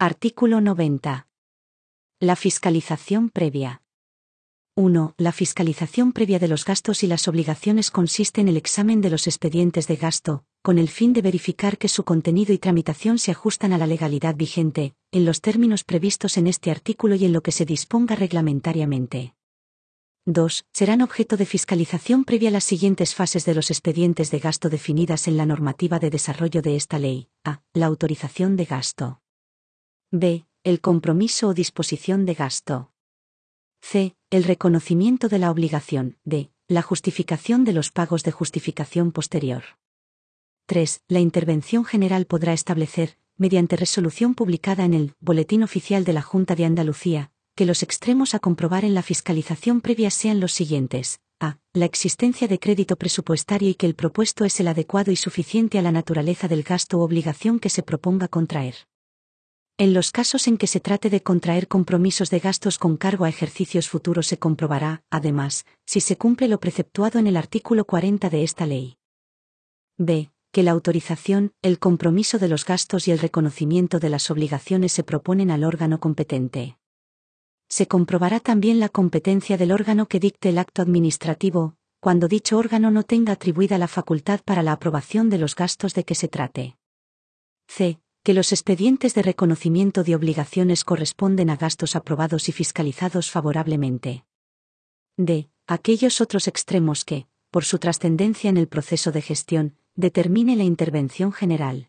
Artículo 90. La fiscalización previa. 1. La fiscalización previa de los gastos y las obligaciones consiste en el examen de los expedientes de gasto, con el fin de verificar que su contenido y tramitación se ajustan a la legalidad vigente, en los términos previstos en este artículo y en lo que se disponga reglamentariamente. 2. Serán objeto de fiscalización previa las siguientes fases de los expedientes de gasto definidas en la normativa de desarrollo de esta ley. A. La autorización de gasto. B. El compromiso o disposición de gasto. C. El reconocimiento de la obligación. D. La justificación de los pagos de justificación posterior. 3. La Intervención General podrá establecer, mediante resolución publicada en el Boletín Oficial de la Junta de Andalucía, que los extremos a comprobar en la fiscalización previa sean los siguientes. A. La existencia de crédito presupuestario y que el propuesto es el adecuado y suficiente a la naturaleza del gasto u obligación que se proponga contraer. En los casos en que se trate de contraer compromisos de gastos con cargo a ejercicios futuros se comprobará, además, si se cumple lo preceptuado en el artículo 40 de esta ley. B. Que la autorización, el compromiso de los gastos y el reconocimiento de las obligaciones se proponen al órgano competente. Se comprobará también la competencia del órgano que dicte el acto administrativo, cuando dicho órgano no tenga atribuida la facultad para la aprobación de los gastos de que se trate. C. Que los expedientes de reconocimiento de obligaciones corresponden a gastos aprobados y fiscalizados favorablemente. D. Aquellos otros extremos que, por su trascendencia en el proceso de gestión, determine la Intervención General.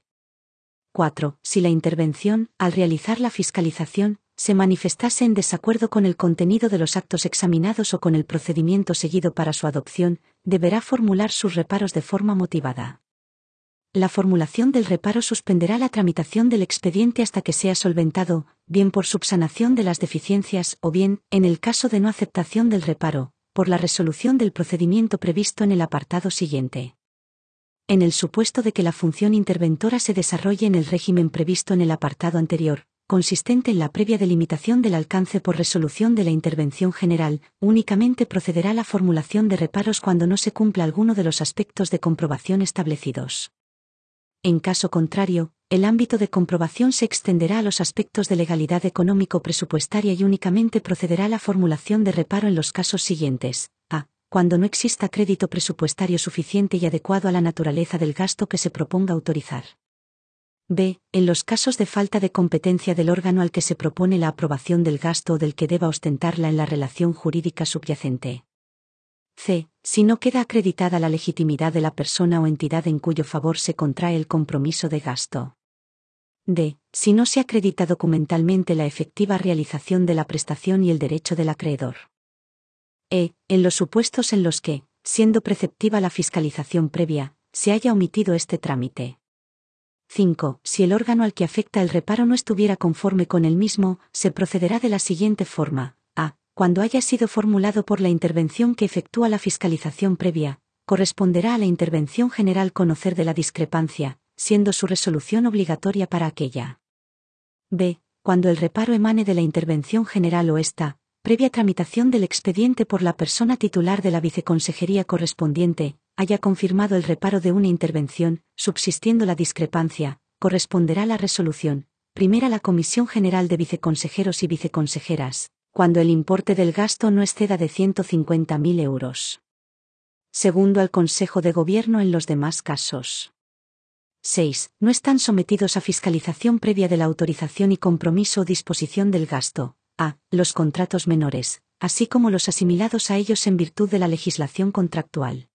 4. Si la intervención, al realizar la fiscalización, se manifestase en desacuerdo con el contenido de los actos examinados o con el procedimiento seguido para su adopción, deberá formular sus reparos de forma motivada. La formulación del reparo suspenderá la tramitación del expediente hasta que sea solventado, bien por subsanación de las deficiencias o bien, en el caso de no aceptación del reparo, por la resolución del procedimiento previsto en el apartado siguiente. En el supuesto de que la función interventora se desarrolle en el régimen previsto en el apartado anterior, consistente en la previa delimitación del alcance por resolución de la Intervención General, únicamente procederá la formulación de reparos cuando no se cumpla alguno de los aspectos de comprobación establecidos. En caso contrario, el ámbito de comprobación se extenderá a los aspectos de legalidad económico-presupuestaria y únicamente procederá la formulación de reparo en los casos siguientes. A. Cuando no exista crédito presupuestario suficiente y adecuado a la naturaleza del gasto que se proponga autorizar. B. En los casos de falta de competencia del órgano al que se propone la aprobación del gasto o del que deba ostentarla en la relación jurídica subyacente. C. Si no queda acreditada la legitimidad de la persona o entidad en cuyo favor se contrae el compromiso de gasto. D. Si no se acredita documentalmente la efectiva realización de la prestación y el derecho del acreedor. E. En los supuestos en los que, siendo preceptiva la fiscalización previa, se haya omitido este trámite. 5. Si el órgano al que afecta el reparo no estuviera conforme con el mismo, se procederá de la siguiente forma. A. Cuando haya sido formulado por la intervención que efectúa la fiscalización previa, corresponderá a la Intervención General conocer de la discrepancia, siendo su resolución obligatoria para aquella. B. Cuando el reparo emane de la Intervención General o esta, previa tramitación del expediente por la persona titular de la viceconsejería correspondiente, haya confirmado el reparo de una intervención, subsistiendo la discrepancia, corresponderá la resolución, primera la Comisión General de Viceconsejeros y Viceconsejeras, cuando el importe del gasto no exceda de 150.000 euros. Segundo al Consejo de Gobierno en los demás casos. 6. No están sometidos a fiscalización previa de la autorización y compromiso o disposición del gasto. A. Los contratos menores, así como los asimilados a ellos en virtud de la legislación contractual.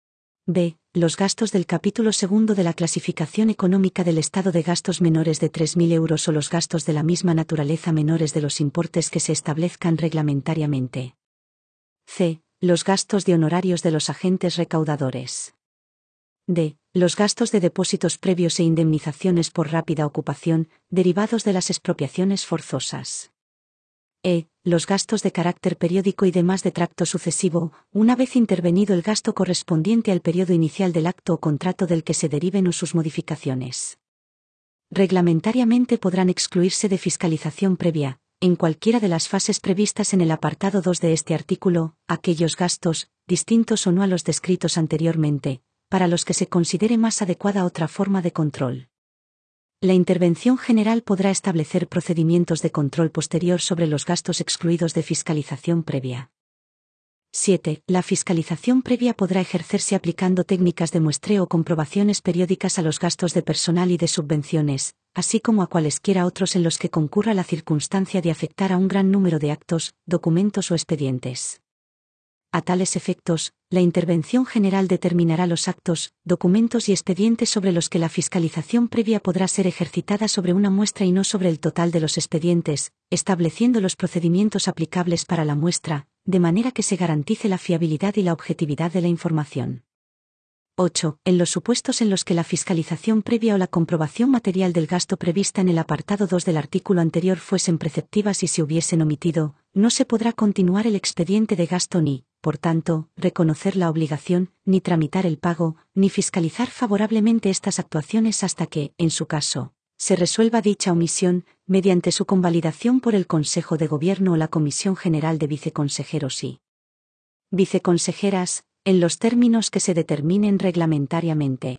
B. Los gastos del capítulo 2 de la clasificación económica del estado de gastos menores de 3.000 euros o los gastos de la misma naturaleza menores de los importes que se establezcan reglamentariamente. C. Los gastos de honorarios de los agentes recaudadores. D. Los gastos de depósitos previos e indemnizaciones por rápida ocupación, derivados de las expropiaciones forzosas. E. Los gastos de carácter periódico y demás de tracto sucesivo, una vez intervenido el gasto correspondiente al periodo inicial del acto o contrato del que se deriven o sus modificaciones. Reglamentariamente podrán excluirse de fiscalización previa, en cualquiera de las fases previstas en el apartado 2 de este artículo, aquellos gastos, distintos o no a los descritos anteriormente, para los que se considere más adecuada otra forma de control. La intervención general podrá establecer procedimientos de control posterior sobre los gastos excluidos de fiscalización previa. 7. La fiscalización previa podrá ejercerse aplicando técnicas de muestreo o comprobaciones periódicas a los gastos de personal y de subvenciones, así como a cualesquiera otros en los que concurra la circunstancia de afectar a un gran número de actos, documentos o expedientes. A tales efectos, la intervención general determinará los actos, documentos y expedientes sobre los que la fiscalización previa podrá ser ejercitada sobre una muestra y no sobre el total de los expedientes, estableciendo los procedimientos aplicables para la muestra, de manera que se garantice la fiabilidad y la objetividad de la información. 8. En los supuestos en los que la fiscalización previa o la comprobación material del gasto prevista en el apartado 2 del artículo anterior fuesen preceptivas y se hubiesen omitido, no se podrá continuar el expediente de gasto ni, por tanto, reconocer la obligación, ni tramitar el pago, ni fiscalizar favorablemente estas actuaciones hasta que, en su caso, se resuelva dicha omisión, mediante su convalidación por el Consejo de Gobierno o la Comisión General de Viceconsejeros y Viceconsejeras, en los términos que se determinen reglamentariamente.